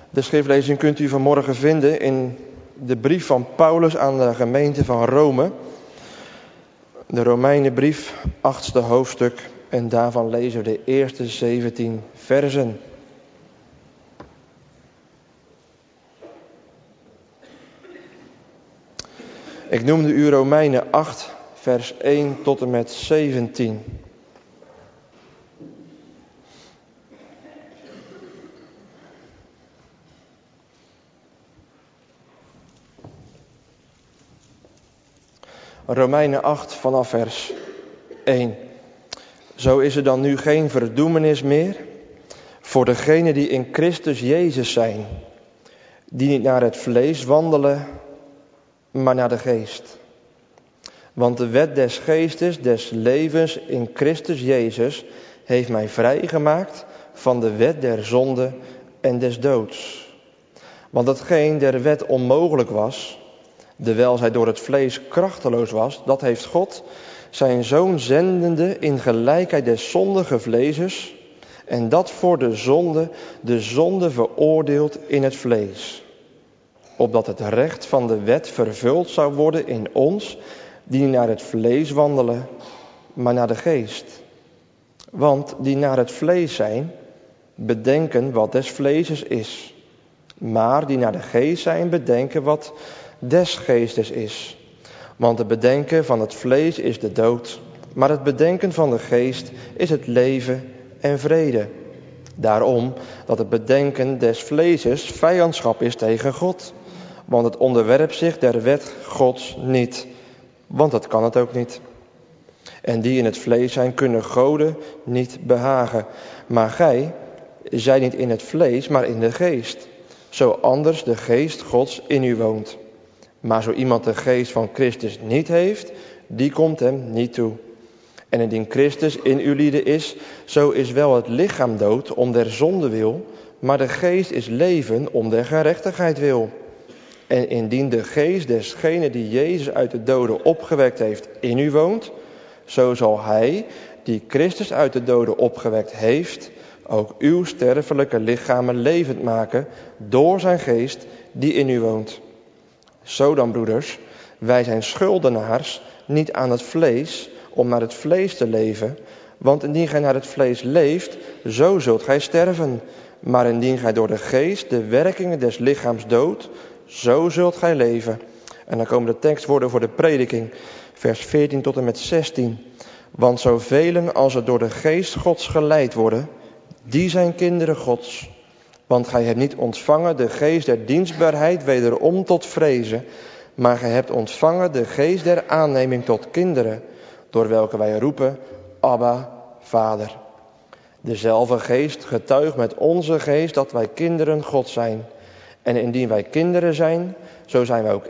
De schriftlezing kunt u vanmorgen vinden in de brief van Paulus aan de gemeente van Rome. De Romeinenbrief, 8e hoofdstuk, en daarvan lezen we de eerste 17 versen. Ik noemde u Romeinen 8, vers 1 tot en met 17. Romeinen 8 vanaf vers 1. Zo is er dan nu geen verdoemenis meer voor degenen die in Christus Jezus zijn, die niet naar het vlees wandelen, maar naar de geest. Want de wet des geestes, des levens in Christus Jezus, heeft mij vrijgemaakt van de wet der zonde en des doods. Want hetgeen der wet onmogelijk was, dewijl zij door het vlees krachteloos was, dat heeft God zijn Zoon zendende in gelijkheid des zondige vleeses, en dat voor de zonde veroordeeld in het vlees. Opdat het recht van de wet vervuld zou worden in ons, die niet naar het vlees wandelen, maar naar de geest. Want die naar het vlees zijn, bedenken wat des vleeses is. Maar die naar de geest zijn, bedenken wat des geestes is. Want het bedenken van het vlees is de dood, maar het bedenken van de geest is het leven en vrede. Daarom dat het bedenken des vleeses vijandschap is tegen God. Want het onderwerpt zich der wet Gods niet, want dat kan het ook niet. En die in het vlees zijn, kunnen Gode niet behagen. Maar gij zijt niet in het vlees, maar in de geest. Zo anders de geest Gods in u woont. Maar zo iemand de geest van Christus niet heeft, die komt hem niet toe. En indien Christus in uw lieden is, zo is wel het lichaam dood om der zonde wil, maar de geest is leven om der gerechtigheid wil. En indien de geest desgene die Jezus uit de doden opgewekt heeft in u woont, zo zal hij, die Christus uit de doden opgewekt heeft, ook uw sterfelijke lichamen levend maken door zijn geest die in u woont. Zo dan, broeders, wij zijn schuldenaars niet aan het vlees om naar het vlees te leven, want indien gij naar het vlees leeft, zo zult gij sterven. Maar indien gij door de geest de werkingen des lichaams doodt, zo zult gij leven. En dan komen de tekstwoorden voor de prediking, vers 14 tot en met 16. Want zoveel als er door de geest Gods geleid worden, die zijn kinderen Gods. Want gij hebt niet ontvangen de geest der dienstbaarheid wederom tot vrezen, maar gij hebt ontvangen de geest der aanneming tot kinderen, door welke wij roepen, Abba, Vader. Dezelfde geest getuigt met onze geest dat wij kinderen Gods zijn. En indien wij kinderen zijn, zo zijn wij ook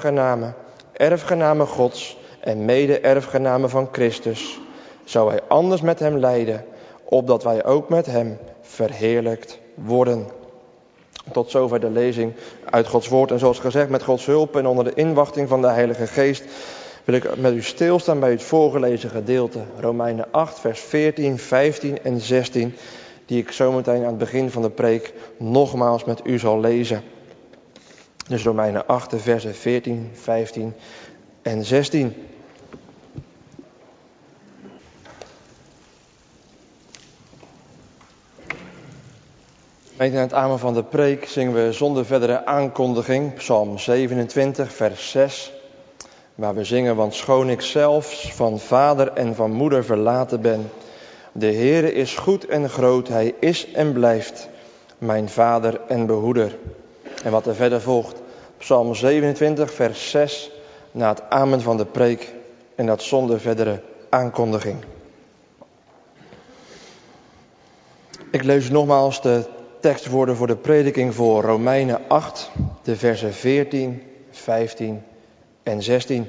erfgenamen Gods en mede-erfgenamen van Christus. Zo wij anders met hem lijden, opdat wij ook met hem verheerlijkt worden. Tot zover de lezing uit Gods woord. En zoals gezegd, met Gods hulp en onder de inwachting van de Heilige Geest wil ik met u stilstaan bij het voorgelezen gedeelte. Romeinen 8, vers 14, 15 en 16. Die ik zometeen aan het begin van de preek nogmaals met u zal lezen. Dus Romeinen 8, de versen 14, 15 en 16. Mede aan het amen van de preek zingen we zonder verdere aankondiging Psalm 27, vers 6. Waar we zingen, want schoon ik zelfs van vader en van moeder verlaten ben, de Heere is goed en groot, hij is en blijft mijn vader en behoeder. En wat er verder volgt, Psalm 27, vers 6, na het amen van de preek en dat zonder verdere aankondiging. Ik lees nogmaals de tekstwoorden voor de prediking voor Romeinen 8, de versen 14, 15 en 16.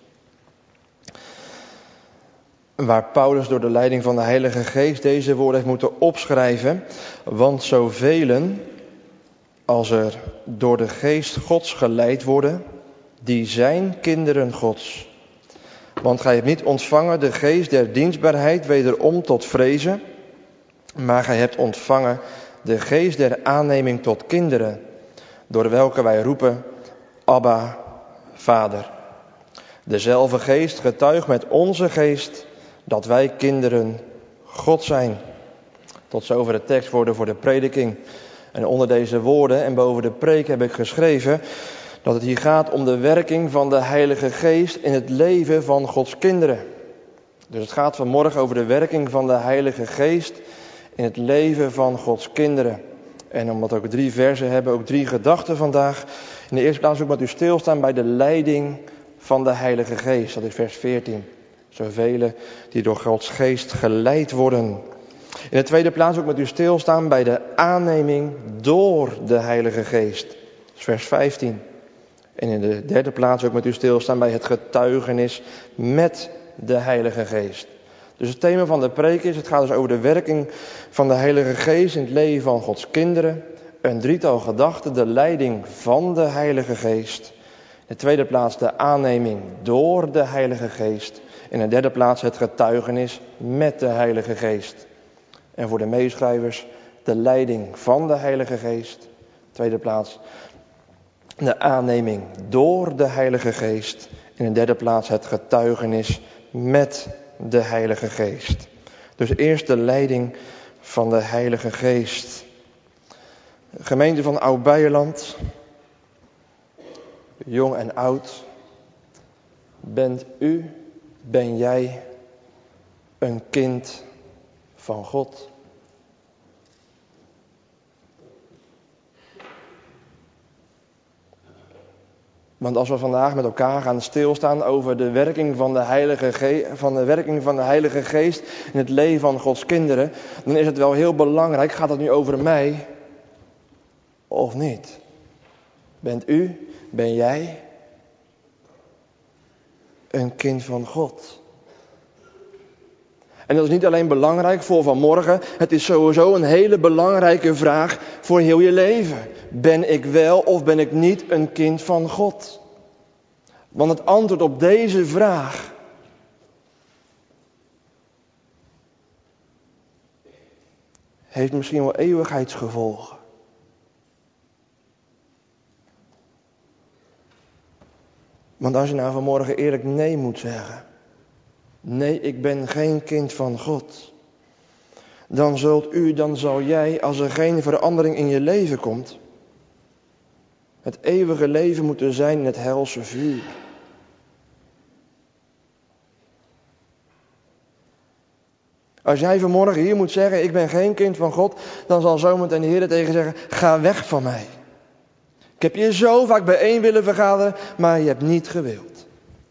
Waar Paulus door de leiding van de Heilige Geest deze woorden heeft moeten opschrijven. Want zoveel als er door de Geest Gods geleid worden, die zijn kinderen Gods. Want gij hebt niet ontvangen de geest der dienstbaarheid wederom tot vrezen, maar gij hebt ontvangen de geest der aanneming tot kinderen, door welke wij roepen, Abba, Vader. Dezelfde geest getuigt met onze geest dat wij kinderen God zijn. Tot zover de tekstwoorden voor de prediking. En onder deze woorden en boven de preek heb ik geschreven dat het hier gaat om de werking van de Heilige Geest in het leven van Gods kinderen. Dus het gaat vanmorgen over de werking van de Heilige Geest in het leven van Gods kinderen. En omdat we ook 3 versen hebben, ook 3 gedachten vandaag. In de eerste plaats ook met u stilstaan bij de leiding van de Heilige Geest. Dat is vers 14. Zoveel die door Gods Geest geleid worden. In de tweede plaats ook met u stilstaan bij de aanneming door de Heilige Geest. Dat is vers 15. En in de derde plaats ook met u stilstaan bij het getuigenis met de Heilige Geest. Dus het thema van de preek is, het gaat dus over de werking van de Heilige Geest in het leven van Gods kinderen. Een 3-tal gedachten, de leiding van de Heilige Geest. In de tweede plaats de aanneming door de Heilige Geest. In de derde plaats het getuigenis met de Heilige Geest. En voor de meeschrijvers de leiding van de Heilige Geest. Tweede plaats de aanneming door de Heilige Geest. In de derde plaats het getuigenis met de Heilige Geest. Dus eerst de leiding van de Heilige Geest. Gemeente van Oud-Beierland, jong en oud, ben jij een kind van God? Want als we vandaag met elkaar gaan stilstaan over de werking van de Heilige Geest in het leven van Gods kinderen, dan is het wel heel belangrijk, gaat het nu over mij of niet? Ben jij een kind van God? En dat is niet alleen belangrijk voor vanmorgen, het is sowieso een hele belangrijke vraag voor heel je leven. Ben ik wel of ben ik niet een kind van God? Want het antwoord op deze vraag heeft misschien wel eeuwigheidsgevolgen. Want als je nou vanmorgen eerlijk nee moet zeggen. Nee, ik ben geen kind van God. Dan zal jij, als er geen verandering in je leven komt, het eeuwige leven moeten zijn in het helse vuur. Als jij vanmorgen hier moet zeggen, ik ben geen kind van God, dan zal zometeen de Heer tegen zeggen, ga weg van mij. Ik heb je zo vaak bijeen willen vergaderen, maar je hebt niet gewild.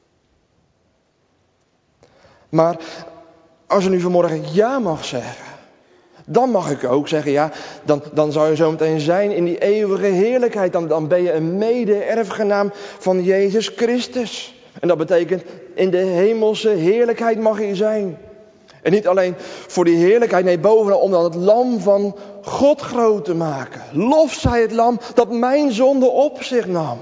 Maar als je nu vanmorgen ja mag zeggen, dan mag ik ook zeggen, ja, dan zou je zo meteen zijn in die eeuwige heerlijkheid. Dan ben je een mede-erfgenaam van Jezus Christus. En dat betekent, in de hemelse heerlijkheid mag je zijn. En niet alleen voor die heerlijkheid, nee, bovenal om dan het lam van God groot te maken. Lof zij het lam dat mijn zonde op zich nam.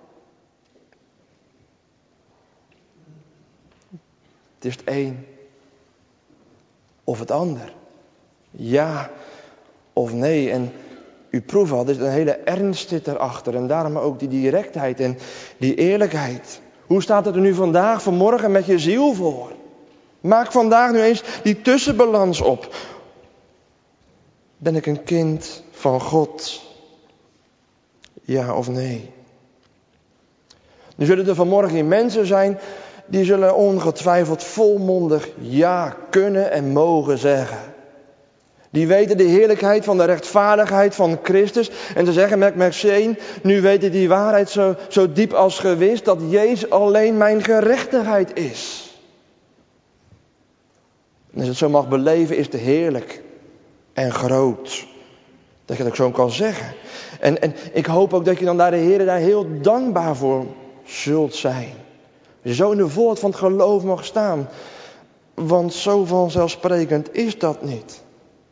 Het is het een of het ander. Ja of nee. En u proeft al, er is een hele ernst zit erachter. En daarom ook die directheid en die eerlijkheid. Hoe staat het er nu vanmorgen met je ziel voor? Maak vandaag nu eens die tussenbalans op. Ben ik een kind van God? Ja of nee? Nu zullen er vanmorgen hier mensen zijn die zullen ongetwijfeld volmondig ja kunnen en mogen zeggen. Die weten de heerlijkheid van de rechtvaardigheid van Christus. En ze zeggen met z'n, nu weet ik die waarheid zo diep als gewis dat Jezus alleen mijn gerechtigheid is. En als je het zo mag beleven, is het heerlijk en groot. Dat je dat ook zo kan zeggen. En ik hoop ook dat je dan daar de Heer daar heel dankbaar voor zult zijn. Dat je zo in de volheid van het geloof mag staan. Want zo vanzelfsprekend is dat niet.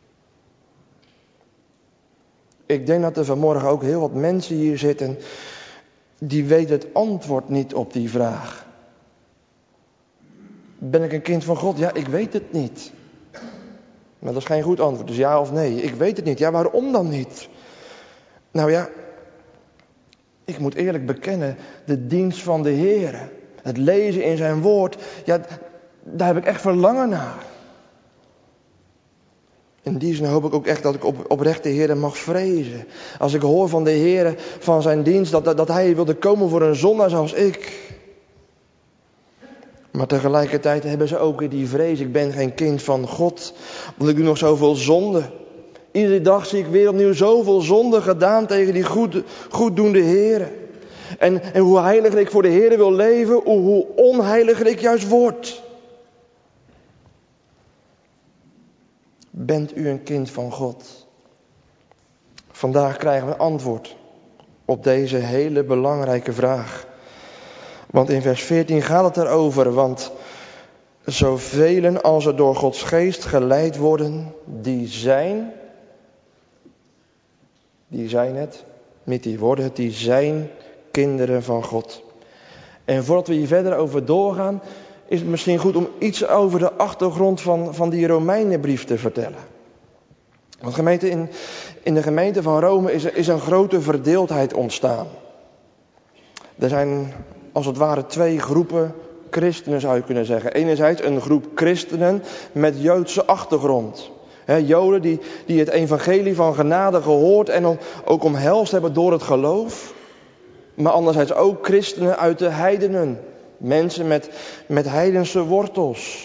Ik denk dat er vanmorgen ook heel wat mensen hier zitten die weten het antwoord niet op die vraag. Ben ik een kind van God? Ja, ik weet het niet. Maar dat is geen goed antwoord, dus ja of nee. Ik weet het niet. Ja, waarom dan niet? Nou ja, ik moet eerlijk bekennen, de dienst van de Heer, het lezen in zijn woord, ja, daar heb ik echt verlangen naar. In die zin hoop ik ook echt dat ik oprecht de Heer mag vrezen. Als ik hoor van de Heer, van zijn dienst, dat hij wilde komen voor een zondaar zoals ik. Maar tegelijkertijd hebben ze ook weer die vrees. Ik ben geen kind van God, want ik doe nog zoveel zonde. Iedere dag zie ik weer opnieuw zoveel zonde gedaan tegen die goeddoende Heer. En hoe heiliger ik voor de Heer wil leven, hoe onheiliger ik juist word. Bent u een kind van God? Vandaag krijgen we antwoord op deze hele belangrijke vraag. Want in vers 14 gaat het erover. Want zoveel als er door Gods geest geleid worden, die zijn het, niet die worden het, die zijn kinderen van God. En voordat we hier verder over doorgaan, is het misschien goed om iets over de achtergrond van die Romeinenbrief te vertellen. Want gemeente, in de gemeente van Rome is een grote verdeeldheid ontstaan. Er zijn als het ware twee groepen christenen, zou je kunnen zeggen. Enerzijds een groep christenen met Joodse achtergrond. Joden die het evangelie van genade gehoord en ook omhelst hebben door het geloof. Maar anderzijds ook christenen uit de heidenen. Mensen met heidense wortels.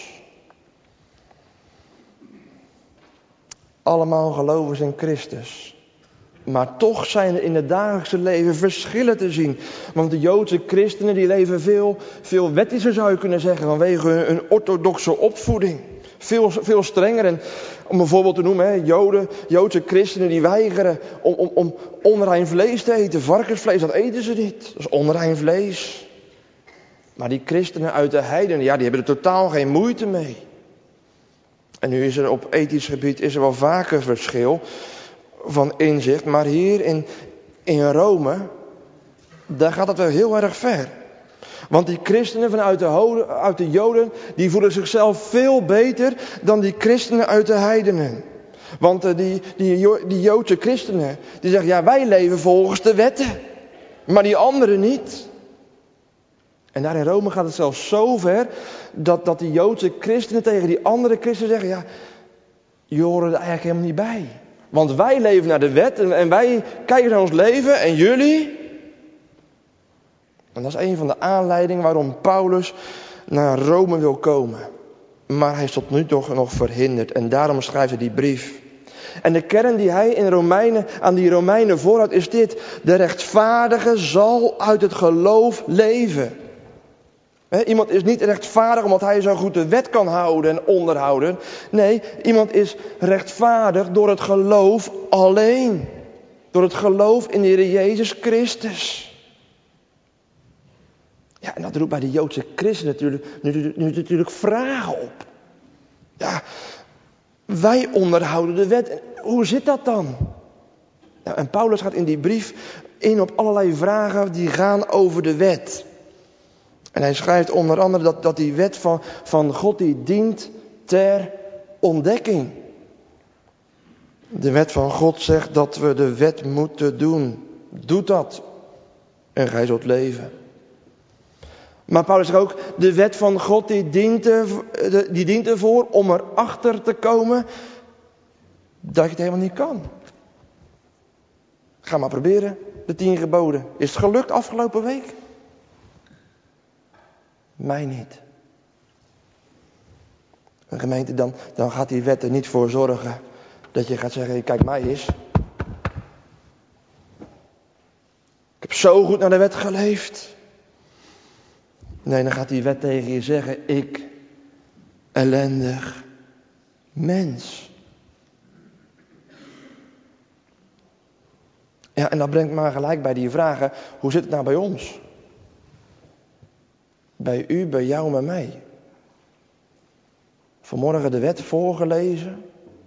Allemaal geloven in Christus. Maar toch zijn er in het dagelijkse leven verschillen te zien. Want de Joodse christenen die leven veel wettischer, zou je kunnen zeggen, vanwege hun orthodoxe opvoeding. Veel strenger. En om een voorbeeld te noemen, Joodse christenen die weigeren om onrein vlees te eten. Varkensvlees, dat eten ze niet. Dat is onrein vlees. Maar die christenen uit de heidenen, die hebben er totaal geen moeite mee. En nu is er op ethisch gebied wel vaker verschil van inzicht. Maar hier in Rome, daar gaat het wel heel erg ver. Want die christenen vanuit de Joden, die voelen zichzelf veel beter dan die christenen uit de heidenen. Want die Joodse christenen, die zeggen, ja, wij leven volgens de wetten. Maar die anderen niet. En daar in Rome gaat het zelfs zo ver dat die Joodse christenen tegen die andere christenen zeggen, ja, je hoort er eigenlijk helemaal niet bij. Want wij leven naar de wet en wij kijken naar ons leven en jullie. En dat is een van de aanleidingen waarom Paulus naar Rome wil komen. Maar hij is tot nu toe nog verhinderd en daarom schrijft hij die brief. En de kern die hij aan die Romeinen voorhoudt is dit. De rechtvaardige zal uit het geloof leven. Iemand is niet rechtvaardig omdat hij zo goed de wet kan houden en onderhouden. Nee, iemand is rechtvaardig door het geloof alleen. Door het geloof in de Heer Jezus Christus. Ja, en dat roept bij de Joodse christenen natuurlijk vragen op. Ja, wij onderhouden de wet. Hoe zit dat dan? Nou, en Paulus gaat in die brief in op allerlei vragen die gaan over de wet. En hij schrijft onder andere dat die wet van God die dient ter ontdekking. De wet van God zegt dat we de wet moeten doen. Doe dat en gij zult leven. Maar Paulus zegt ook, de wet van God die dient ervoor om erachter te komen dat je het helemaal niet kan. Ga maar proberen, de 10 geboden. Is het gelukt afgelopen week? Mij niet. Een gemeente, dan gaat die wet er niet voor zorgen dat je gaat zeggen, kijk mij eens. Ik heb zo goed naar de wet geleefd. Nee, dan gaat die wet tegen je zeggen, ik, ellendig mens. Ja, en dat brengt me gelijk bij die vragen, hoe zit het nou bij ons? Bij u, bij jou, bij mij. Vanmorgen de wet voorgelezen.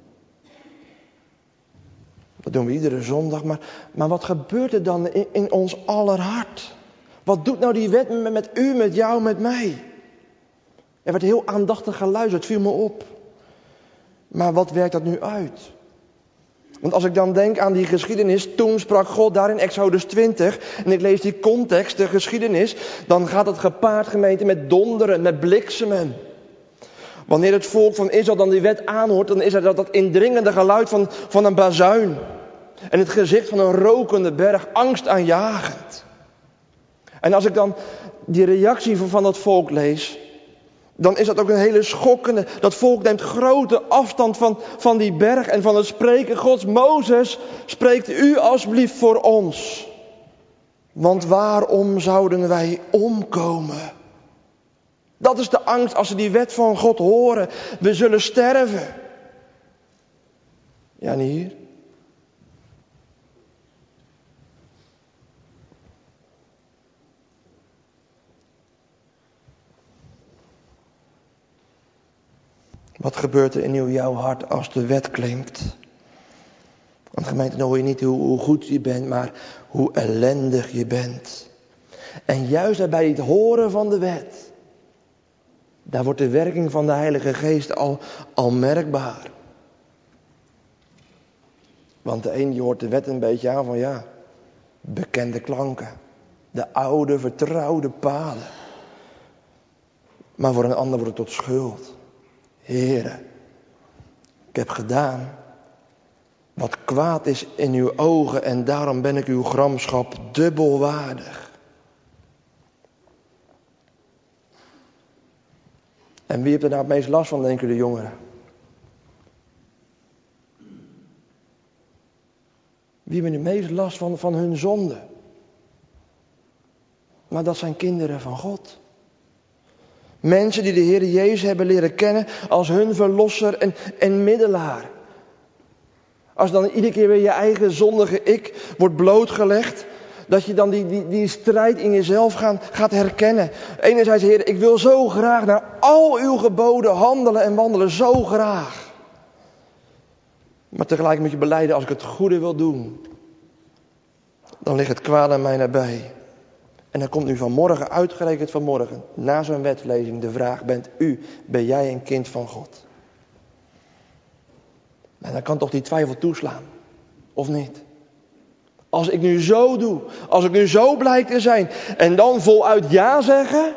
Dat doen we iedere zondag. Maar wat gebeurt er dan in ons aller hart? Wat doet nou die wet met u, met jou, met mij? Er werd heel aandachtig geluisterd, viel me op. Maar wat werkt dat nu uit? Want als ik dan denk aan die geschiedenis, toen sprak God daar in Exodus 20, en ik lees die context, de geschiedenis, dan gaat het gepaard, gemeente, met donderen, met bliksemen. Wanneer het volk van Israël dan die wet aanhoort, dan is er dat indringende geluid van een bazuin. En het gezicht van een rokende berg, angstaanjagend. En als ik dan die reactie van dat volk lees, dan is dat ook een hele schokkende. Dat volk neemt grote afstand van die berg en van het spreken Gods. Mozes, spreekt u alsjeblieft voor ons. Want waarom zouden wij omkomen? Dat is de angst als ze die wet van God horen. We zullen sterven. Ja, niet hier. Wat gebeurt er in jouw hart als de wet klinkt? Want gemeente, dan hoor je niet hoe goed je bent, maar hoe ellendig je bent. En juist bij het horen van de wet, daar wordt de werking van de Heilige Geest al merkbaar. Want de een, je hoort de wet een beetje aan van bekende klanken. De oude, vertrouwde paden. Maar voor een ander wordt het tot schuld. Heere, ik heb gedaan wat kwaad is in uw ogen en daarom ben ik uw gramschap dubbel waardig. En wie heeft er nou het meest last van, denken de jongeren? Wie heeft er het meest last van hun zonde? Maar dat zijn kinderen van God. Mensen die de Heer Jezus hebben leren kennen als hun verlosser en middelaar. Als dan iedere keer weer je eigen zondige ik wordt blootgelegd, dat je dan die strijd in jezelf gaat herkennen. Enerzijds, Heer, ik wil zo graag naar al uw geboden handelen en wandelen, zo graag. Maar tegelijk moet je belijden, als ik het goede wil doen, dan ligt het kwaad aan mij nabij. En dan komt nu vanmorgen, uitgerekend vanmorgen, na zo'n wetslezing, de vraag: ben jij een kind van God? En dan kan toch die twijfel toeslaan, of niet? Als ik nu zo doe, als ik nu zo blijk te zijn, en dan voluit ja zeggen.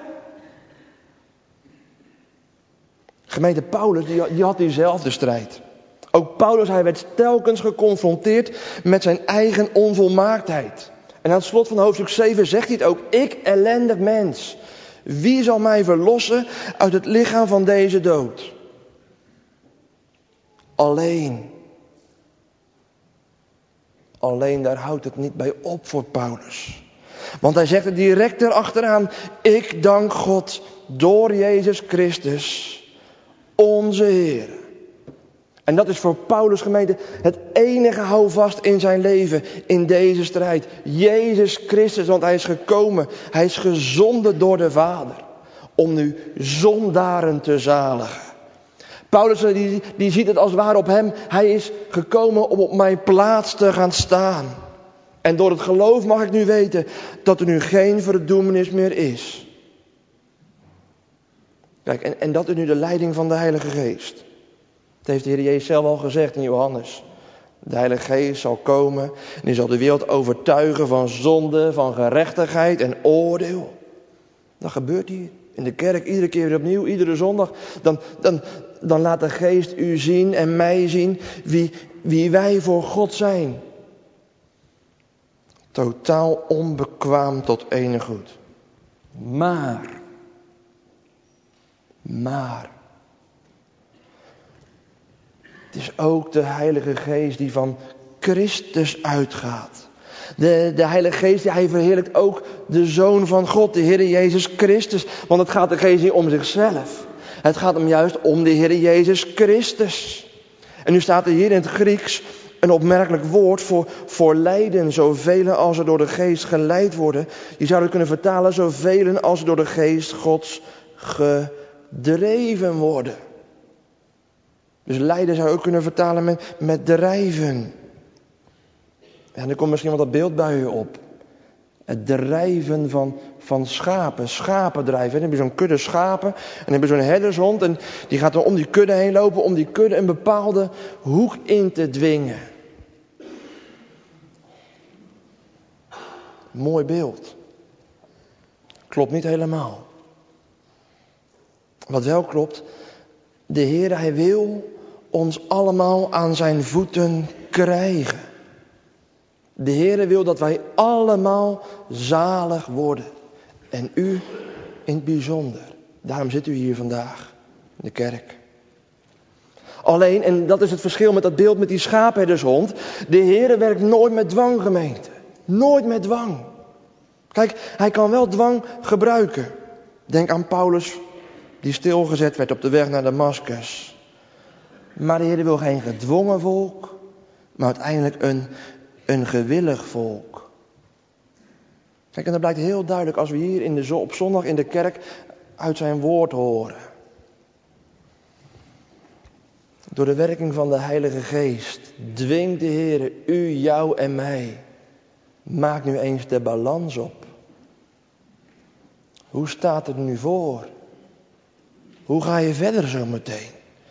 Gemeente Paulus, die had diezelfde strijd. Ook Paulus, hij werd telkens geconfronteerd met zijn eigen onvolmaaktheid. En aan het slot van hoofdstuk 7 zegt hij het ook: ik ellendig mens, wie zal mij verlossen uit het lichaam van deze dood? Alleen daar houdt het niet bij op voor Paulus. Want hij zegt er direct erachteraan: ik dank God door Jezus Christus, onze Heer. En dat is voor Paulus, gemeente, het enige houvast in zijn leven, in deze strijd. Jezus Christus, want hij is gekomen, hij is gezonden door de Vader, om nu zondaren te zaligen. Paulus die ziet het als het ware op hem. Hij is gekomen om op mijn plaats te gaan staan. En door het geloof mag ik nu weten dat er nu geen verdoemenis meer is. Kijk, en dat is nu de leiding van de Heilige Geest. Dat heeft de Heer Jezus zelf al gezegd in Johannes. De Heilige Geest zal komen en die zal de wereld overtuigen van zonde, van gerechtigheid en oordeel. Dat gebeurt hier in de kerk iedere keer weer opnieuw, iedere zondag. Dan laat de Geest u zien en mij zien wie wij voor God zijn. Totaal onbekwaam tot enig goed. Maar. Het is ook de Heilige Geest die van Christus uitgaat. De Heilige Geest, hij verheerlijkt ook de Zoon van God, de Heer Jezus Christus. Want het gaat de Geest niet om zichzelf. Het gaat hem juist om de Heer Jezus Christus. En nu staat er hier in het Grieks een opmerkelijk woord voor leiden. Zoveel als er door de Geest geleid worden. Je zou het kunnen vertalen: zoveel als er door de Geest Gods gedreven worden. Dus lijden zou je ook kunnen vertalen met drijven. En er komt misschien wel dat beeld bij u op. Het drijven van schapen. Schapendrijven. Dan heb je zo'n kudde schapen. En dan heb je zo'n herdershond. En die gaat dan om die kudde heen lopen. Om die kudde een bepaalde hoek in te dwingen. Mooi beeld. Klopt niet helemaal. Wat wel klopt. De Heer, Hij wil ons allemaal aan zijn voeten krijgen. De Heer wil dat wij allemaal zalig worden. En u in het bijzonder. Daarom zit u hier vandaag in de kerk. Alleen, en dat is het verschil met dat beeld met die schaapherdershond. De Heer werkt nooit met dwang, gemeente. Nooit met dwang. Kijk, Hij kan wel dwang gebruiken. Denk aan Paulus die stilgezet werd op de weg naar Damascus. Maar de Heer wil geen gedwongen volk, maar uiteindelijk een gewillig volk. Kijk, en dat blijkt heel duidelijk als we hier op zondag in de kerk uit zijn woord horen. Door de werking van de Heilige Geest dwingt de Heer u, jou en mij. Maak nu eens de balans op. Hoe staat het nu voor? Hoe ga je verder zo meteen?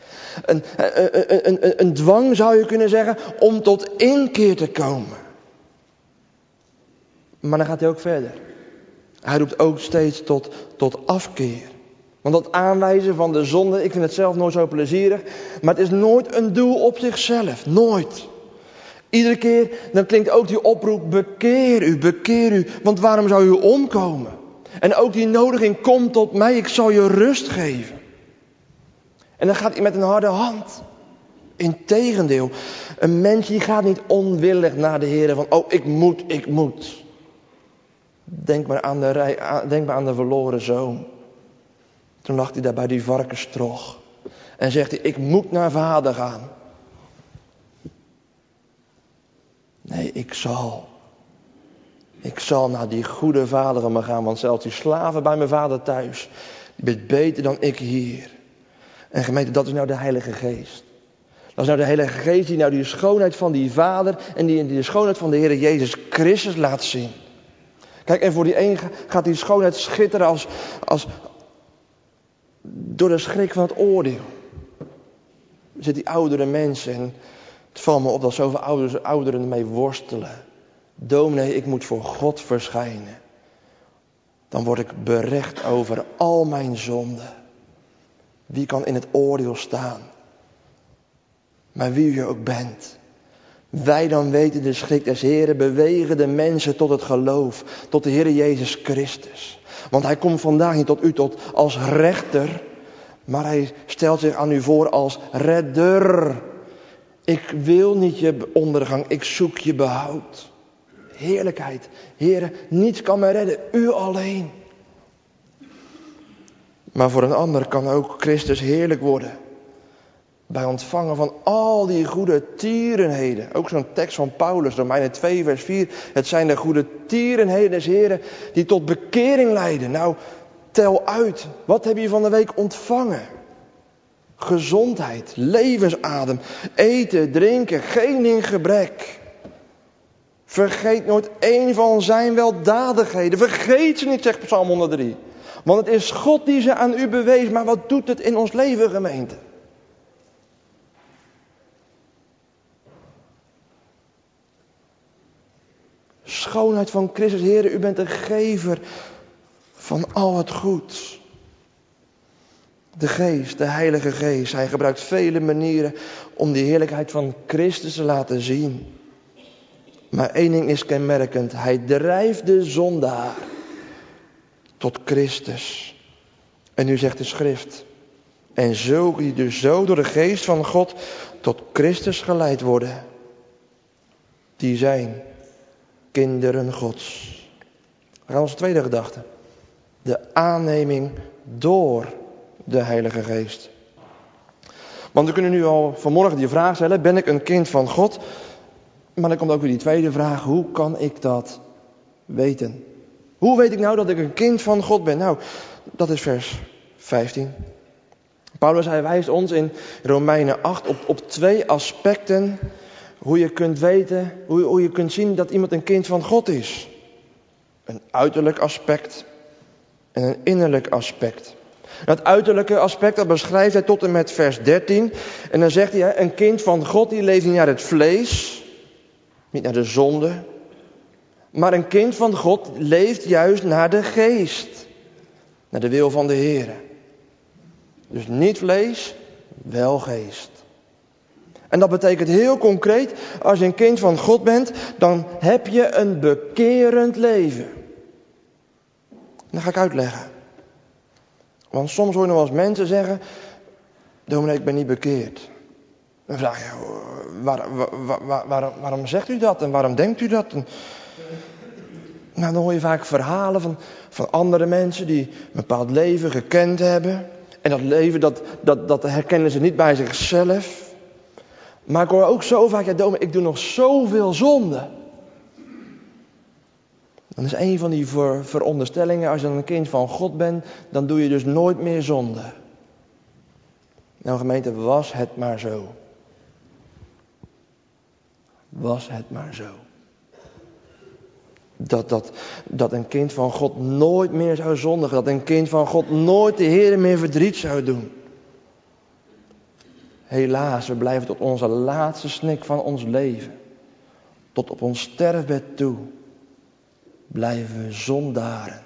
Een dwang zou je kunnen zeggen om tot inkeer te komen. Maar dan gaat hij ook verder. Hij roept ook steeds tot afkeer. Want dat aanwijzen van de zonde, ik vind het zelf nooit zo plezierig. Maar het is nooit een doel op zichzelf. Nooit. Iedere keer dan klinkt ook die oproep, bekeer u. Want waarom zou u omkomen? En ook die nodiging, kom tot mij, ik zal je rust geven. En dan gaat hij met een harde hand. Integendeel, een mens die gaat niet onwillig naar de Heer van, oh ik moet. Denk maar aan de verloren zoon. Toen lag hij daar bij die varkenstrog. En zegt hij, ik moet naar vader gaan. Nee, ik zal naar die goede vader van me gaan. Want zelfs die slaven bij mijn vader thuis, die bent beter dan ik hier. En gemeente, dat is nou de Heilige Geest. Dat is nou de Heilige Geest die nou die schoonheid van die vader en die de schoonheid van de Heer Jezus Christus laat zien. Kijk, en voor die een gaat die schoonheid schitteren als door de schrik van het oordeel. Er zitten die oudere mensen en het valt me op dat zoveel ouderen ermee worstelen. Dominee, ik moet voor God verschijnen. Dan word ik berecht over al mijn zonden. Wie kan in het oordeel staan? Maar wie u ook bent. Wij dan weten de schrik des Heren bewegen de mensen tot het geloof. Tot de Heer Jezus Christus. Want Hij komt vandaag niet tot u als rechter. Maar Hij stelt zich aan u voor als redder. Ik wil niet je ondergang, ik zoek je behoud. Heerlijkheid. Heere, niets kan mij redden, u alleen. Maar voor een ander kan ook Christus heerlijk worden. Bij ontvangen van al die goede tierenheden. Ook zo'n tekst van Paulus, Romeinen 2 vers 4. Het zijn de goede tierenheden des Heren die tot bekering leiden. Nou, tel uit. Wat heb je van de week ontvangen? Gezondheid, levensadem, eten, drinken, geen in gebrek. Vergeet nooit één van zijn weldadigheden. Vergeet ze niet, zegt Psalm 103. Want het is God die ze aan u bewees. Maar wat doet het in ons leven, gemeente? Schoonheid van Christus, Heer, u bent de gever van al het goed. De Geest, de Heilige Geest, Hij gebruikt vele manieren om die heerlijkheid van Christus te laten zien. Maar één ding is kenmerkend, Hij drijft de zondaar tot Christus. En nu zegt de schrift, en zo die dus zo door de Geest van God tot Christus geleid worden, die zijn kinderen Gods. We gaan naar onze tweede gedachte. De aanneming door de Heilige Geest. Want we kunnen nu al vanmorgen die vraag stellen, ben ik een kind van God? Maar dan komt ook weer die tweede vraag, hoe kan ik dat weten? Hoe weet ik nou dat ik een kind van God ben? Nou, dat is vers 15. Paulus, hij wijst ons in Romeinen 8 op twee aspecten hoe je kunt weten, hoe je kunt zien dat iemand een kind van God is. Een uiterlijk aspect en een innerlijk aspect. Dat uiterlijke aspect, dat beschrijft hij tot en met vers 13. En dan zegt hij, een kind van God die leeft niet naar het vlees, niet naar de zonde. Maar een kind van God leeft juist naar de geest. Naar de wil van de Heer. Dus niet vlees, wel geest. En dat betekent heel concreet, als je een kind van God bent, dan heb je een bekerend leven. Dat ga ik uitleggen. Want soms hoor je nog wel eens mensen zeggen, dominee, ik ben niet bekeerd. Dan vraag je, waarom zegt u dat en waarom denkt u dat? En, nou, dan hoor je vaak verhalen van andere mensen die een bepaald leven gekend hebben. En dat leven, dat herkennen ze niet bij zichzelf. Maar ik hoor ook zo vaak, ja dominee, ik doe nog zoveel zonde. Dan is een van die veronderstellingen, als je dan een kind van God bent, dan doe je dus nooit meer zonde. Nou gemeente, was het maar zo. Was het maar zo. Dat een kind van God nooit meer zou zondigen. Dat een kind van God nooit de Heer meer verdriet zou doen. Helaas, we blijven tot onze laatste snik van ons leven. Tot op ons sterfbed toe. Blijven we zondaren.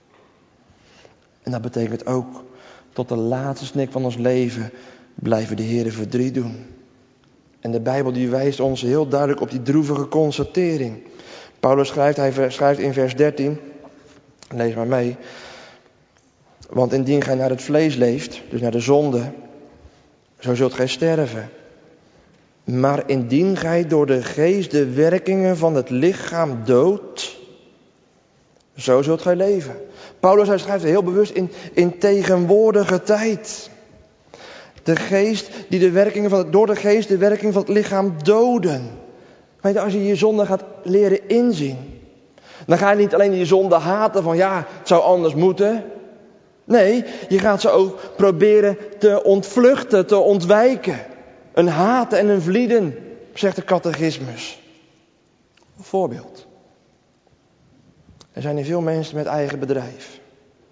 En dat betekent ook, tot de laatste snik van ons leven blijven de Heer verdriet doen. En de Bijbel die wijst ons heel duidelijk op die droevige constatering. Paulus schrijft in vers 13, lees maar mee. Want indien gij naar het vlees leeft, dus naar de zonde, zo zult gij sterven. Maar indien gij door de geest de werkingen van het lichaam doodt, zo zult gij leven. Paulus hij schrijft heel bewust in tegenwoordige tijd. De geest die door de geest de werking van het lichaam doden. Weet je, als je je zonde gaat leren inzien, dan ga je niet alleen je zonde haten van ja, het zou anders moeten. Nee, je gaat ze ook proberen te ontvluchten, te ontwijken. Een haten en een vlieden, zegt de catechismus. Een voorbeeld. Er zijn hier veel mensen met eigen bedrijf.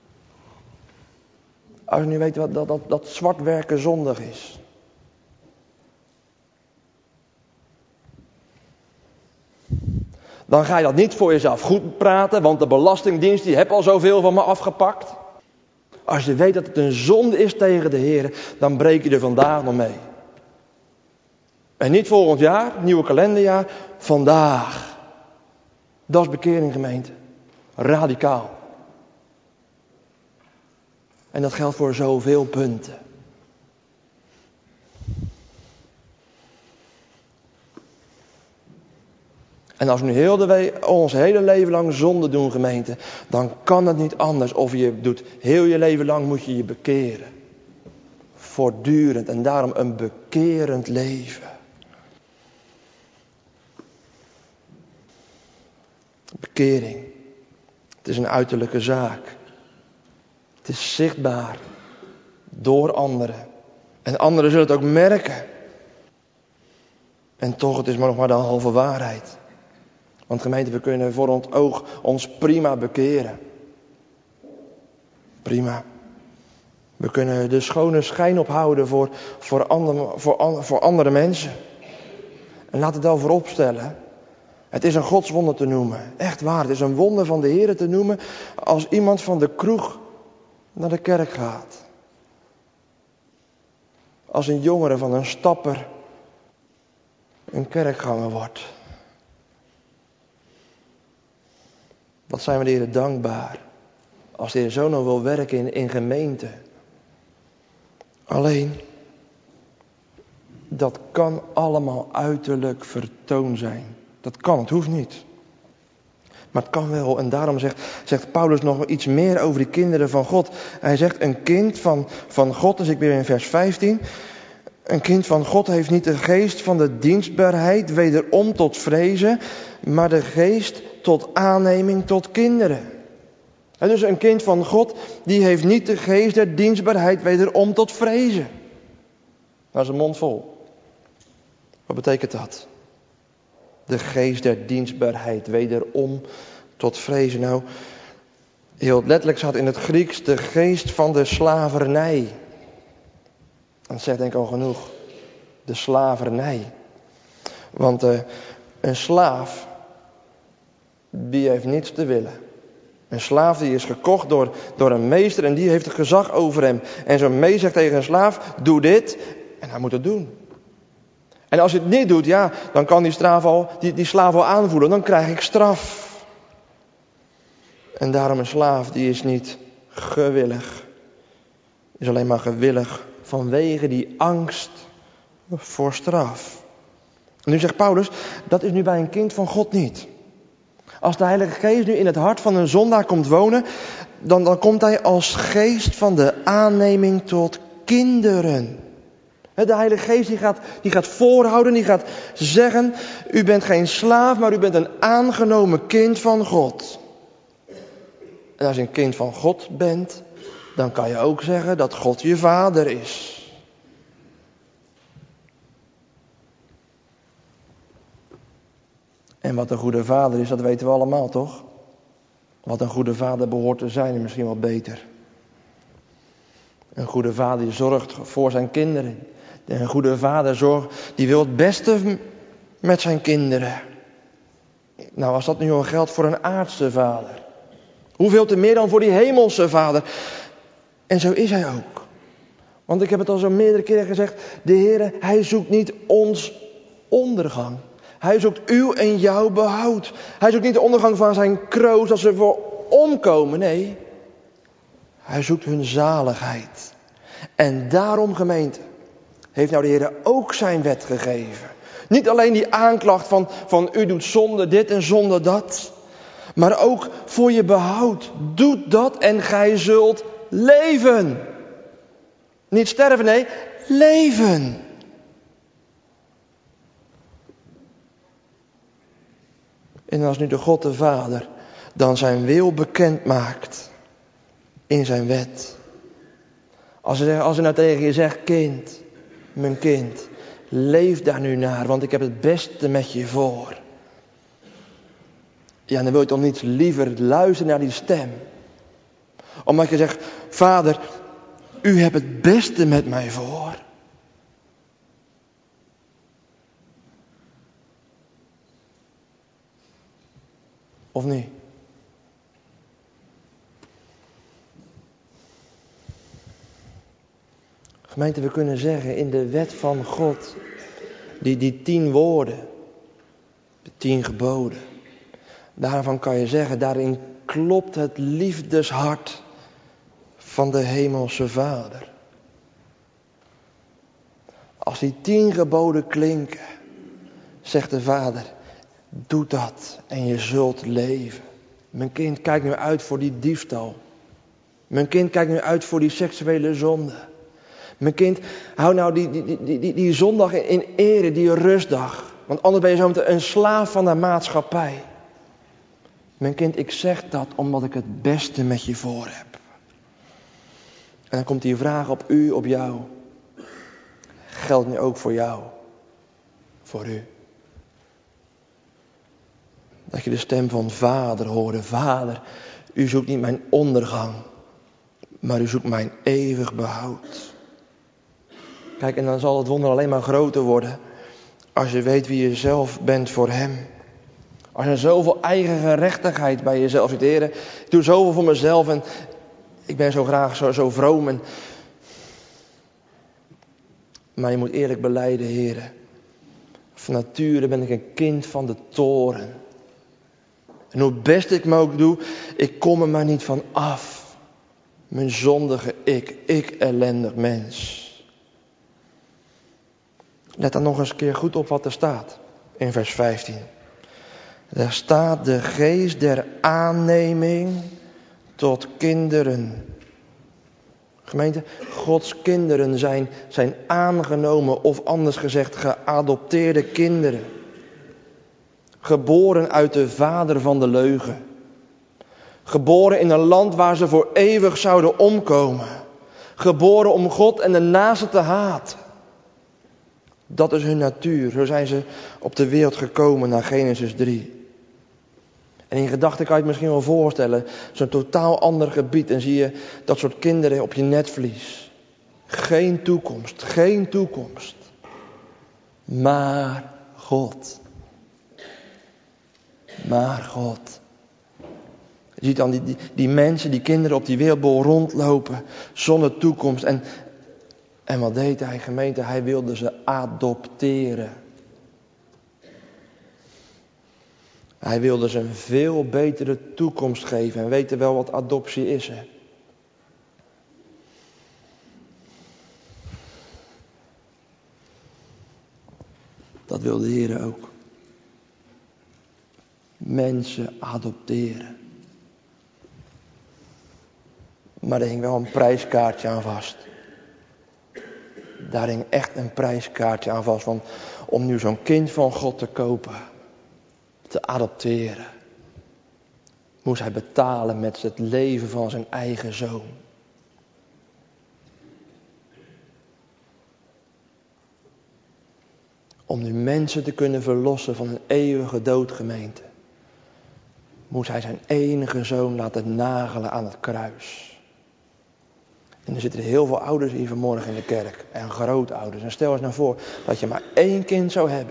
Als je nu weet dat zwart werken zondig is. Dan ga je dat niet voor jezelf goed praten, want de Belastingdienst die heeft al zoveel van me afgepakt. Als je weet dat het een zonde is tegen de Heer, dan breek je er vandaag nog mee. En niet volgend jaar, nieuwe kalenderjaar, vandaag. Dat is bekering, gemeente. Radicaal. En dat geldt voor zoveel punten. En als we nu ons hele leven lang zonde doen, gemeente, dan kan het niet anders. Of je doet heel je leven lang, moet je je bekeren. Voortdurend en daarom een bekerend leven. Bekering. Het is een uiterlijke zaak. Het is zichtbaar door anderen. En anderen zullen het ook merken. En toch, het is maar nog maar de halve waarheid. Want gemeente, we kunnen voor ons oog ons prima bekeren. Prima. We kunnen de schone schijn ophouden voor andere mensen. En laat het wel voorop stellen. Het is een godswonder te noemen. Echt waar, het is een wonder van de Heer te noemen als iemand van de kroeg naar de kerk gaat. Als een jongere van een stapper een kerkganger wordt. Wat zijn we de Heer dankbaar. Als de Heer zo nog wil werken in gemeente. Alleen, dat kan allemaal uiterlijk vertoon zijn. Dat kan, het hoeft niet. Maar het kan wel. En daarom zegt Paulus nog iets meer over die kinderen van God. Hij zegt, een kind van God, dus ik weer in vers 15. Een kind van God heeft niet de geest van de dienstbaarheid wederom tot vrezen, maar de geest tot aanneming tot kinderen. En dus een kind van God, die heeft niet de geest der dienstbaarheid wederom tot vrezen. Dat is een mond vol. Wat betekent dat? De geest der dienstbaarheid wederom tot vrezen. Nou, heel letterlijk staat in het Grieks de geest van de slavernij. Dat zegt denk ik al genoeg. De slavernij. Want een slaaf, die heeft niets te willen. Een slaaf die is gekocht door een meester en die heeft het gezag over hem. En zo'n meester zegt tegen een slaaf, doe dit. En hij moet het doen. En als hij het niet doet, ja, dan kan die slaaf al aanvoelen. Dan krijg ik straf. En daarom een slaaf, die is niet gewillig. Is alleen maar gewillig vanwege die angst voor straf. En nu zegt Paulus, dat is nu bij een kind van God niet. Als de Heilige Geest nu in het hart van een zondaar komt wonen, dan komt hij als geest van de aanneming tot kinderen. De Heilige Geest die gaat voorhouden, die gaat zeggen, u bent geen slaaf, maar u bent een aangenomen kind van God. En als je een kind van God bent, dan kan je ook zeggen dat God je vader is. En wat een goede vader is, dat weten we allemaal, toch? Wat een goede vader behoort te zijn, is misschien wel beter. Een goede vader die zorgt voor zijn kinderen. Een goede vader die wil het beste met zijn kinderen. Nou, als dat nu al geldt voor een aardse vader, hoeveel te meer dan voor die hemelse vader. En zo is hij ook. Want ik heb het al zo meerdere keren gezegd, de Heer, hij zoekt niet ons ondergang. Hij zoekt uw en jouw behoud. Hij zoekt niet de ondergang van zijn kroost als ze voor omkomen. Nee, hij zoekt hun zaligheid. En daarom, gemeente, heeft nou de Heer ook zijn wet gegeven. Niet alleen die aanklacht van u doet zonde dit en zonde dat. Maar ook voor je behoud. Doe dat en gij zult leven. Niet sterven, nee, leven. En als nu de God de Vader dan zijn wil bekend maakt in zijn wet. Als hij nou tegen je zegt, kind, mijn kind, leef daar nu naar, want ik heb het beste met je voor. Ja, dan wil je toch niet liever luisteren naar die stem. Omdat je zegt, Vader, u hebt het beste met mij voor. Of niet? Gemeente, we kunnen zeggen in de wet van God, die 10 woorden, de 10 geboden. Daarvan kan je zeggen, daarin klopt het liefdeshart van de hemelse Vader. Als die 10 geboden klinken, zegt de Vader, doe dat en je zult leven. Mijn kind, kijk nu uit voor die diefstal. Mijn kind, kijk nu uit voor die seksuele zonde. Mijn kind, hou nou die zondag in ere, die rustdag. Want anders ben je zo meteen een slaaf van de maatschappij. Mijn kind, ik zeg dat omdat ik het beste met je voor heb. En dan komt die vraag op u, op jou. Geldt nu ook voor jou. Voor u. Dat je de stem van Vader hoorde. Vader, u zoekt niet mijn ondergang. Maar u zoekt mijn eeuwig behoud. Kijk, en dan zal het wonder alleen maar groter worden. Als je weet wie je zelf bent voor hem. Als je zoveel eigen gerechtigheid bij jezelf ziet. Heer, ik doe zoveel voor mezelf en ik ben zo graag zo vroom. Maar je moet eerlijk belijden, Heer. Van nature ben ik een kind van de toren. En hoe best ik me ook doe, ik kom er maar niet van af. Mijn zondige ik ellendig mens. Let dan nog eens een keer goed op wat er staat in vers 15. Daar staat de geest der aanneming tot kinderen. Gemeente, Gods kinderen zijn aangenomen of anders gezegd geadopteerde kinderen. Geboren uit de vader van de leugen. Geboren in een land waar ze voor eeuwig zouden omkomen. Geboren om God en de naaste te haten. Dat is hun natuur. Zo zijn ze op de wereld gekomen naar Genesis 3. En in gedachten kan je het misschien wel voorstellen. Zo'n totaal ander gebied. En zie je dat soort kinderen op je netvlies. Geen toekomst. Geen toekomst. Maar God. Maar God. Je ziet dan die mensen, die kinderen op die wereldbol rondlopen. Zonder toekomst. En wat deed hij, gemeente? Hij wilde ze adopteren. Hij wilde ze een veel betere toekomst geven. En weet wel wat adoptie is, hè? Dat wil de Heer ook. Mensen adopteren. Maar er hing wel een prijskaartje aan vast. Daar hing echt een prijskaartje aan vast. Want om nu zo'n kind van God te kopen, te adopteren, moest hij betalen met het leven van zijn eigen zoon. Om nu mensen te kunnen verlossen van een eeuwige dood, gemeente, moest hij zijn enige zoon laten nagelen aan het kruis. En er zitten heel veel ouders hier vanmorgen in de kerk. En grootouders. En stel eens nou voor dat je maar 1 kind zou hebben.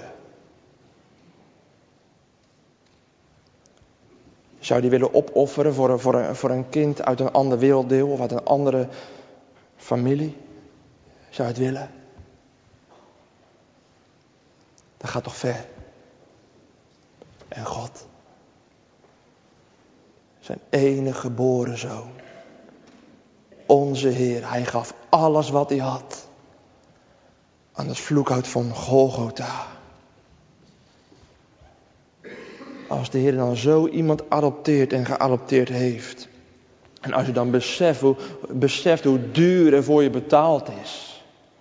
Zou je die willen opofferen voor een kind uit een ander werelddeel of uit een andere familie? Zou je het willen? Dat gaat toch ver. En God, zijn enige geboren zoon, onze Heer, hij gaf alles wat hij had aan het vloekhout van Golgotha. Als de Heer dan zo iemand adopteert en geadopteerd heeft. En als je dan beseft hoe duur er voor je betaald is.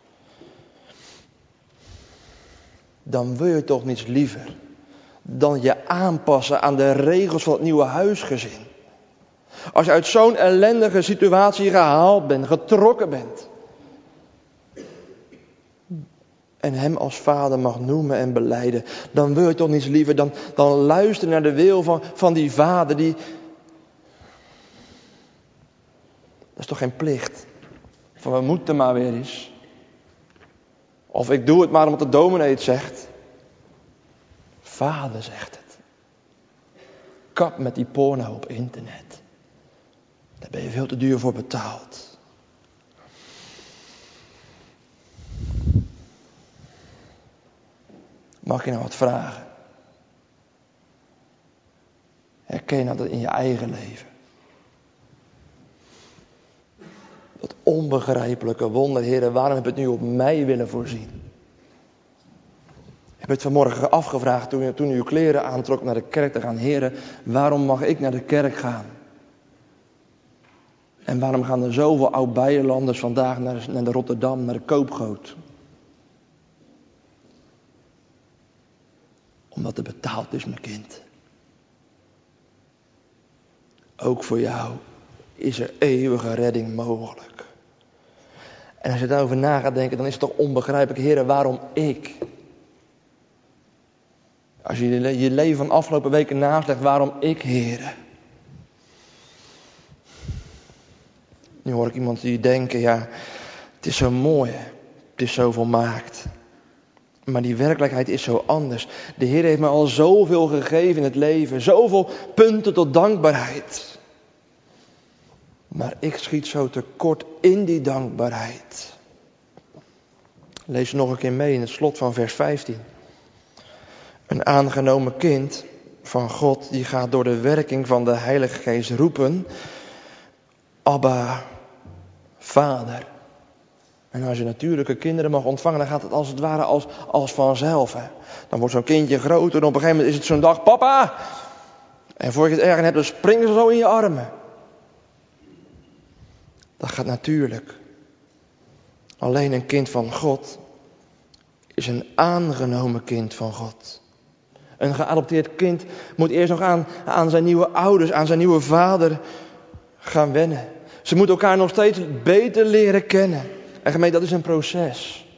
Dan wil je toch niets liever dan je aanpassen aan de regels van het nieuwe huisgezin. Als je uit zo'n ellendige situatie gehaald bent, getrokken bent. En hem als vader mag noemen en belijden. Dan wil je toch niets liever dan luisteren naar de wil van die vader. Dat is toch geen plicht. Van we moeten maar weer eens. Of ik doe het maar omdat de dominee het zegt. Vader zegt het. Kap met die porno op internet. Daar ben je veel te duur voor betaald. Mag je nou wat vragen? Herken je dat in je eigen leven? Dat onbegrijpelijke wonder, Heer, waarom heb je het nu op mij willen voorzien? Ik heb het vanmorgen afgevraagd toen u uw kleren aantrok naar de kerk te gaan. Heer, waarom mag ik naar de kerk gaan? En waarom gaan er zoveel oud-Beierlanders vandaag naar de Rotterdam, naar de Koopgoot? Omdat het betaald is, mijn kind. Ook voor jou is er eeuwige redding mogelijk. En als je daarover na gaat denken, dan is het toch onbegrijpelijk, Heer, waarom ik? Als je je leven van de afgelopen weken naslegt, waarom ik, Heer? Nu hoor ik iemand die denken, ja, het is zo mooi, het is zo volmaakt. Maar die werkelijkheid is zo anders. De Heer heeft me al zoveel gegeven in het leven. Zoveel punten tot dankbaarheid. Maar ik schiet zo tekort in die dankbaarheid. Lees nog een keer mee in het slot van vers 15. Een aangenomen kind van God, die gaat door de werking van de Heilige Geest roepen. Abba, Vader. En als je natuurlijke kinderen mag ontvangen, dan gaat het als het ware als vanzelf. Hè. Dan wordt zo'n kindje groter en op een gegeven moment is het zo'n dag, papa! En voor je het ergens hebt, dan springen ze zo in je armen. Dat gaat natuurlijk. Alleen een kind van God is een aangenomen kind van God. Een geadopteerd kind moet eerst nog aan zijn nieuwe ouders, aan zijn nieuwe vader gaan wennen. Ze moeten elkaar nog steeds beter leren kennen. En gemeente, dat is een proces.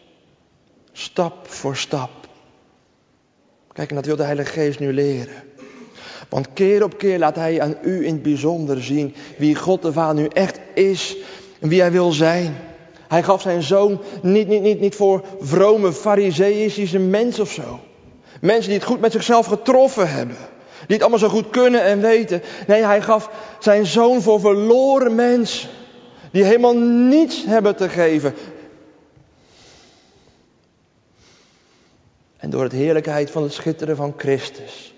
Stap voor stap. Kijk, en dat wil de Heilige Geest nu leren. Want keer op keer laat hij aan u in het bijzonder zien wie God de Vader nu echt is en wie hij wil zijn. Hij gaf zijn zoon niet voor vrome fariseïsche mensen of zo. Mensen die het goed met zichzelf getroffen hebben. Die het allemaal zo goed kunnen en weten. Nee, hij gaf zijn zoon voor verloren mensen. Die helemaal niets hebben te geven. En door het heerlijkheid van het schitteren van Christus.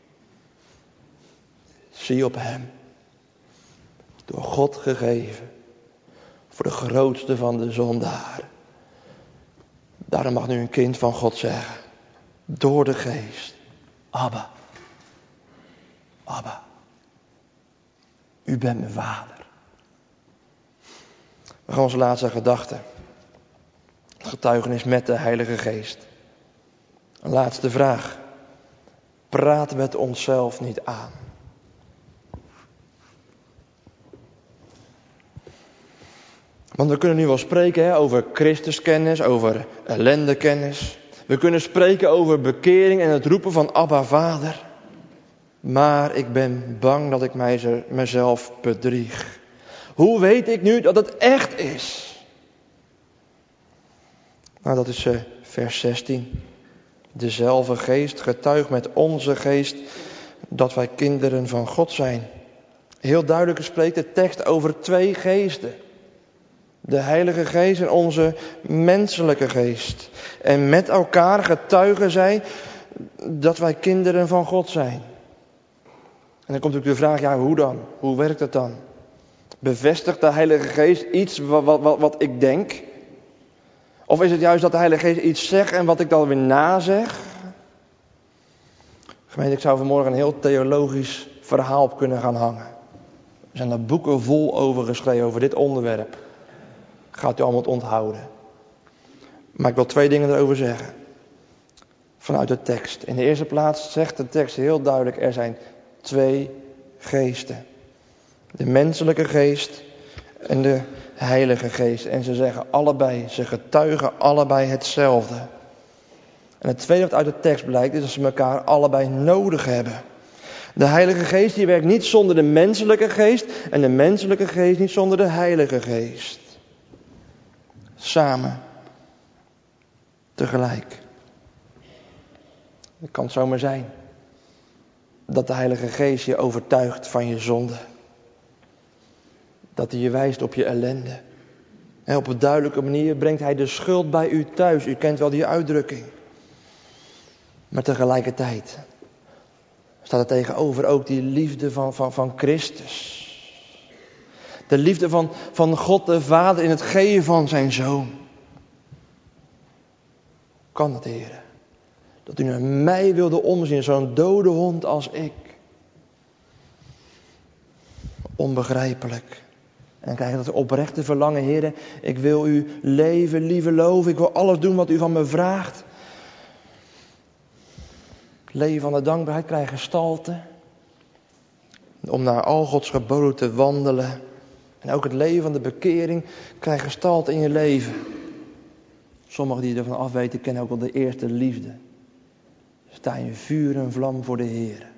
Zie op hem. Door God gegeven. Voor de grootste van de zondaren. Daarom mag nu een kind van God zeggen. Door de geest. Abba. Abba. U bent mijn vader. We gaan onze laatste gedachte. Het getuigenis met de Heilige Geest. Een laatste vraag. Praten we het onszelf niet aan? Want we kunnen nu wel spreken over Christuskennis, over ellendekennis. We kunnen spreken over bekering en het roepen van Abba Vader. Maar ik ben bang dat ik mezelf bedrieg. Hoe weet ik nu dat het echt is? Nou, dat is vers 16. Dezelfde geest getuigt met onze geest dat wij kinderen van God zijn. Heel duidelijk spreekt de tekst over twee geesten. De Heilige Geest en onze menselijke geest. En met elkaar getuigen zij dat wij kinderen van God zijn. En dan komt natuurlijk de vraag, ja, hoe dan? Hoe werkt het dan? Bevestigt de Heilige Geest iets wat ik denk? Of is het juist dat de Heilige Geest iets zegt en wat ik dan weer nazeg? Gemeente, ik zou vanmorgen een heel theologisch verhaal op kunnen gaan hangen. Er zijn er boeken vol over geschreven, over dit onderwerp. Gaat u allemaal onthouden. Maar ik wil twee dingen erover zeggen. Vanuit de tekst. In de eerste plaats zegt de tekst heel duidelijk, er zijn twee geesten. De menselijke geest en de Heilige Geest. En ze zeggen allebei, ze getuigen allebei hetzelfde. En het tweede wat uit de tekst blijkt is dat ze elkaar allebei nodig hebben. De Heilige Geest die werkt niet zonder de menselijke geest en de menselijke geest niet zonder de Heilige Geest. Samen. Tegelijk. Het kan zomaar zijn dat de Heilige Geest je overtuigt van je zonde. Dat hij je wijst op je ellende. En op een duidelijke manier brengt hij de schuld bij u thuis. U kent wel die uitdrukking. Maar tegelijkertijd staat er tegenover ook die liefde van Christus. De liefde van God de Vader in het geven van zijn Zoon. Kan het, Heer? Dat u naar mij wilde omzien, zo'n dode hond als ik. Onbegrijpelijk. En dan krijg je dat oprechte verlangen, Heer. Ik wil u leven, lieve loven. Ik wil alles doen wat u van me vraagt. Het leven van de dankbaarheid krijgt gestalte. Om naar al Gods geboden te wandelen. En ook het leven van de bekering krijgt gestalte in je leven. Sommigen die ervan afweten kennen ook wel de eerste liefde. Sta in vuur en vlam voor de Heer.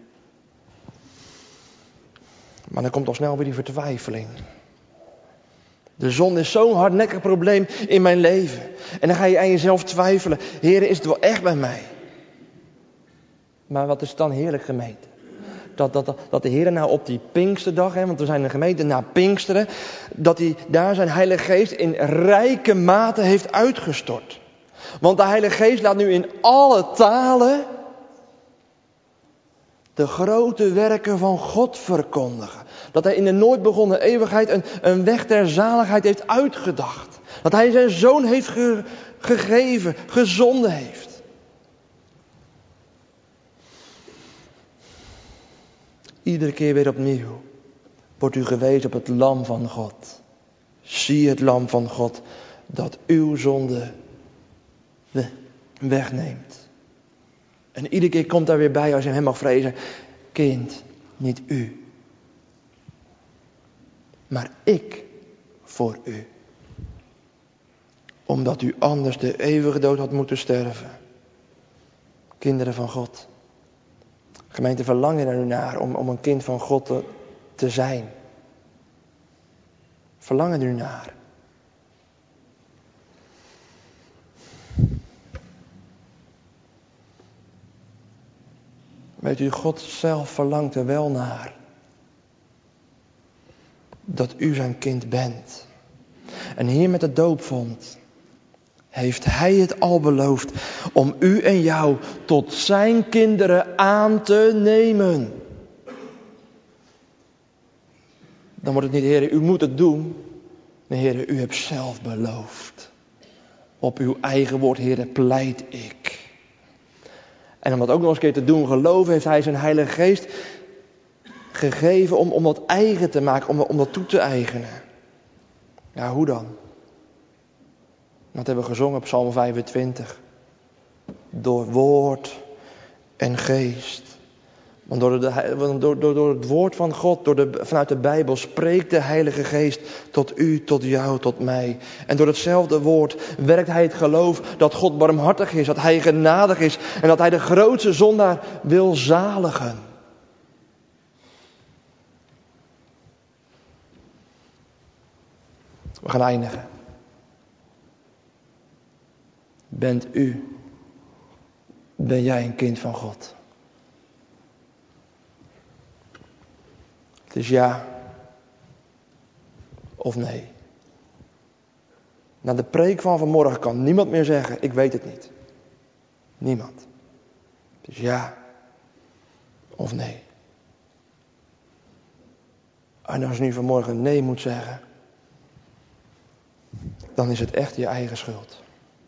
Maar dan komt al snel weer die vertwijfeling. De zonde is zo'n hardnekkig probleem in mijn leven. En dan ga je aan jezelf twijfelen. Heer, is het wel echt bij mij? Maar wat is dan heerlijk, gemeente? Dat de Heer nou op die Pinksterdag, want we zijn een gemeente na Pinksteren, dat hij daar zijn Heilige Geest in rijke mate heeft uitgestort. Want de Heilige Geest laat nu in alle talen de grote werken van God verkondigen. Dat hij in de nooit begonnen eeuwigheid een weg der zaligheid heeft uitgedacht. Dat hij zijn Zoon heeft gegeven, gezonden heeft. Iedere keer weer opnieuw wordt u gewezen op het lam van God. Zie het lam van God dat uw zonde wegneemt. En iedere keer komt daar weer bij als je hem mag vrezen. Kind, niet u. Maar ik voor u. Omdat u anders de eeuwige dood had moeten sterven. Kinderen van God. Gemeente, verlang je er nu naar om een kind van God te zijn? Verlang er nu naar? Weet u, God zelf verlangt er wel naar. Dat u zijn kind bent. En hier met de doopvond heeft hij het al beloofd om u en jou tot zijn kinderen aan te nemen. Dan wordt het niet, Heer, u moet het doen. Nee, Heer, u hebt zelf beloofd. Op uw eigen woord, Heer, pleit ik. En om dat ook nog eens een keer te doen geloven, heeft hij zijn Heilige Geest gegeven om dat eigen te maken, om dat toe te eigenen. Ja, hoe dan? Dat hebben we gezongen op Psalm 25. Door woord en geest. Want door het woord van God, vanuit de Bijbel, spreekt de Heilige Geest tot u, tot jou, tot mij. En door hetzelfde woord werkt hij het geloof dat God barmhartig is, dat hij genadig is en dat hij de grootste zondaar wil zaligen. We gaan eindigen. Ben jij een kind van God? Het is ja of nee. Na de preek van vanmorgen kan niemand meer zeggen, ik weet het niet. Niemand. Het is ja of nee. En als je nu vanmorgen nee moet zeggen, dan is het echt je eigen schuld.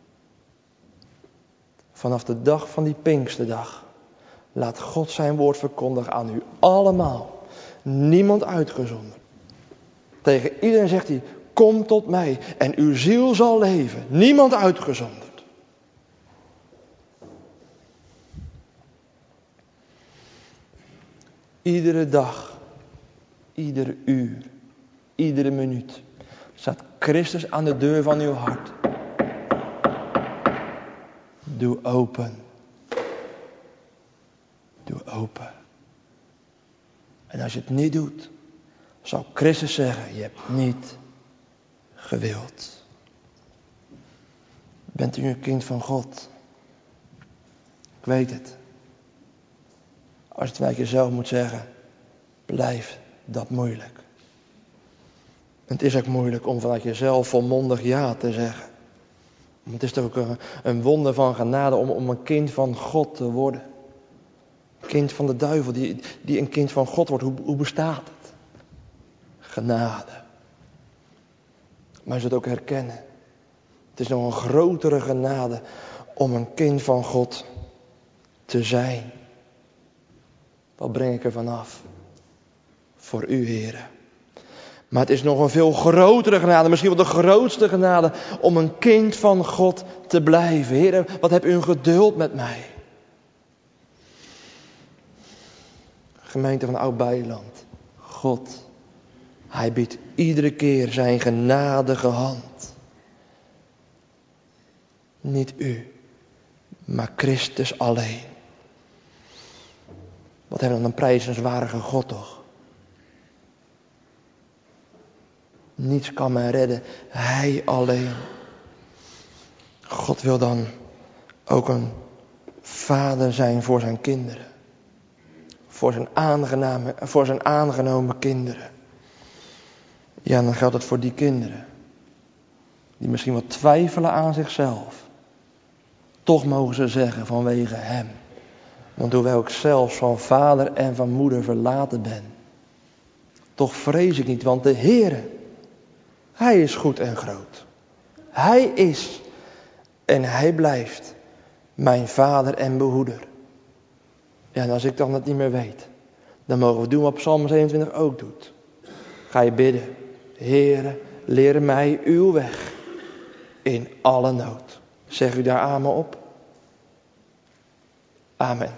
Vanaf de dag van die Pinksterdag laat God zijn woord verkondigen aan u allemaal. Niemand uitgezonderd. Tegen iedereen zegt hij, kom tot mij en uw ziel zal leven. Niemand uitgezonderd. Iedere dag, ieder uur, iedere minuut staat Christus aan de deur van uw hart. Doe open. Doe open. En als je het niet doet, zal Christus zeggen, je hebt niet gewild. Bent u een kind van God? Ik weet het. Als je het vanuit jezelf moet zeggen, blijft dat moeilijk. En het is ook moeilijk om vanuit jezelf volmondig ja te zeggen. Het is toch ook een wonder van genade om een kind van God te worden. Een kind van de duivel die een kind van God wordt. Hoe bestaat het? Genade. Maar je zult ook herkennen. Het is nog een grotere genade om een kind van God te zijn. Wat breng ik er vanaf? Voor u, heren. Maar het is nog een veel grotere genade, misschien wel de grootste genade, om een kind van God te blijven. Heren, wat hebt u een geduld met mij. Gemeente van Oud-Beijerland. God, hij biedt iedere keer zijn genadige hand. Niet u, maar Christus alleen. Wat hebben we dan een prijzenswaardige God toch? Niets kan mij redden, hij alleen. God wil dan ook een vader zijn voor zijn kinderen. Voor zijn aangenomen kinderen. Ja, dan geldt het voor die kinderen. Die misschien wat twijfelen aan zichzelf. Toch mogen ze zeggen vanwege hem. Want hoewel ik zelfs van vader en van moeder verlaten ben. Toch vrees ik niet, want de Heere, hij is goed en groot. Hij is en hij blijft mijn vader en behoeder. Ja, en als ik dan het niet meer weet, dan mogen we doen wat Psalm 27 ook doet. Ga je bidden, Heere, leer mij uw weg in alle nood. Zeg u daar amen op? Amen.